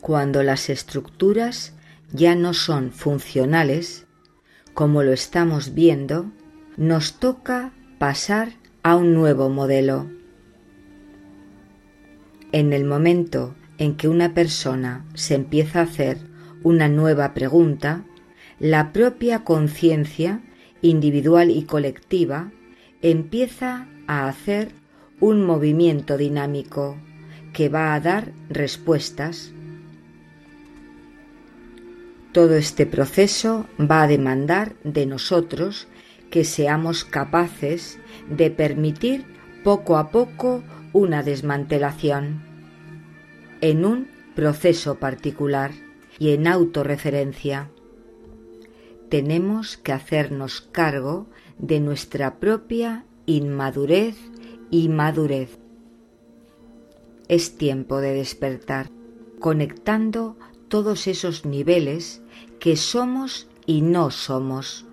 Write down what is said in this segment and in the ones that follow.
cuando las estructuras ya no son funcionales, como lo estamos viendo, nos toca pasar a un nuevo modelo. En el momento en que una persona se empieza a hacer una nueva pregunta, la propia conciencia individual y colectiva empieza a hacer un movimiento dinámico que va a dar respuestas. Todo este proceso va a demandar de nosotros que seamos capaces de permitir poco a poco una desmantelación en un proceso particular y en autorreferencia. Tenemos que hacernos cargo de nuestra propia inmadurez y madurez. Es tiempo de despertar, conectando todos esos niveles que somos y no somos.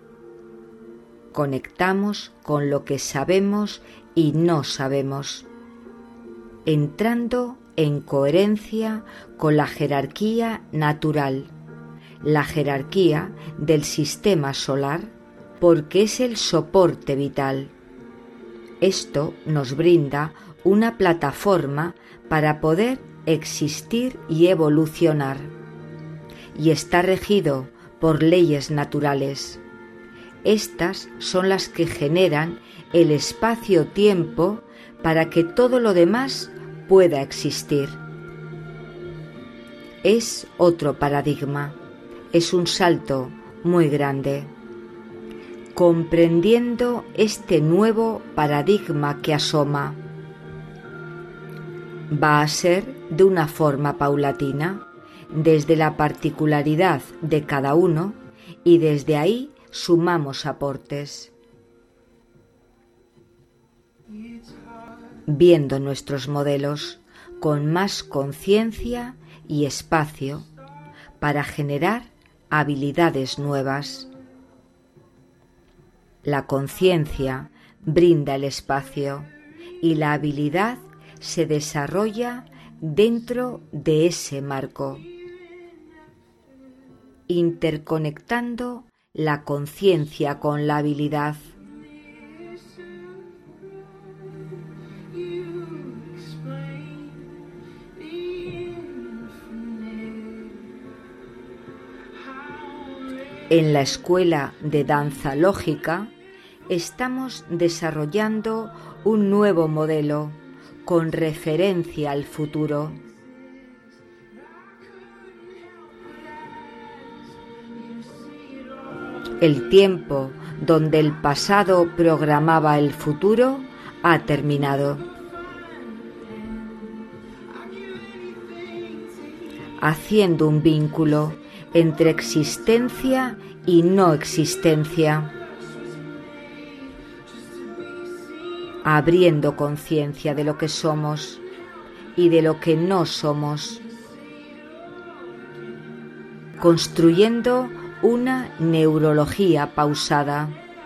Conectamos con lo que sabemos y no sabemos, entrando en coherencia con la jerarquía natural, la jerarquía del sistema solar, porque es el soporte vital. Esto nos brinda una plataforma para poder existir y evolucionar, y está regido por leyes naturales. Estas son las que generan el espacio-tiempo para que todo lo demás pueda existir. Es otro paradigma, es un salto muy grande. Comprendiendo este nuevo paradigma que asoma, va a ser de una forma paulatina, desde la particularidad de cada uno, y desde ahí sumamos aportes. Viendo nuestros modelos con más conciencia y espacio para generar habilidades nuevas. La conciencia brinda el espacio y la habilidad se desarrolla dentro de ese marco, interconectando la conciencia con la habilidad. En la escuela de danza lógica estamos desarrollando un nuevo modelo con referencia al futuro. El tiempo donde el pasado programaba el futuro ha terminado. Haciendo un vínculo entre existencia y no existencia, abriendo conciencia de lo que somos y de lo que no somos, construyendo una neurología pausada.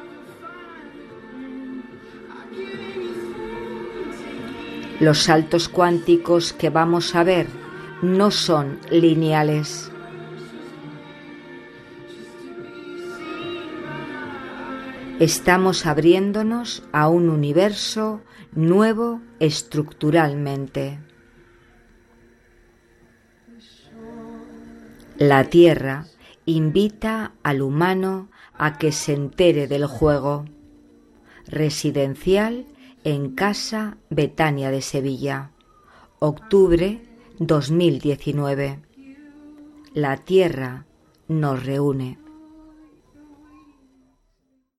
Los saltos cuánticos que vamos a ver no son lineales. Estamos abriéndonos a un universo nuevo estructuralmente. La Tierra invita al humano a que se entere del juego. Residencial en Casa Betania de Sevilla, octubre 2019. La Tierra nos reúne.